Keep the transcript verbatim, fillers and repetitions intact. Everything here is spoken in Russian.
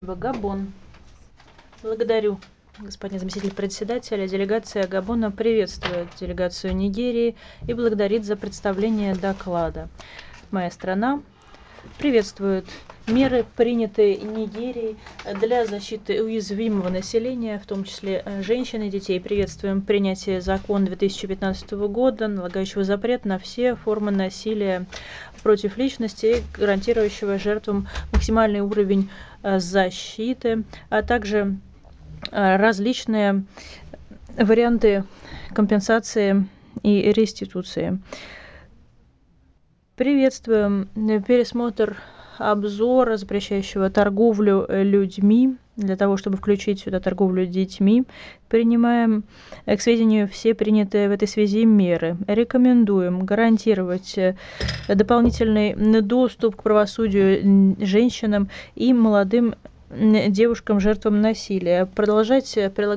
Габон. Благодарю, господин заместитель председателя. Делегация Габона приветствует делегацию Нигерии и благодарит за представление доклада. Моя страна приветствует меры, принятые Нигерией для защиты уязвимого населения, в том числе женщин и детей. Приветствуем принятие закона две тысячи пятнадцатого года, налагающего запрет на все формы насилия против личности, гарантирующего жертвам максимальный уровень защиты, а также различные варианты компенсации и реституции. Приветствуем пересмотр обзора, запрещающего торговлю людьми, для того, чтобы включить сюда торговлю детьми. Принимаем к сведению все принятые в этой связи меры. Рекомендуем гарантировать дополнительный доступ к правосудию женщинам и молодым девушкам, жертвам насилия. Продолжать прилагать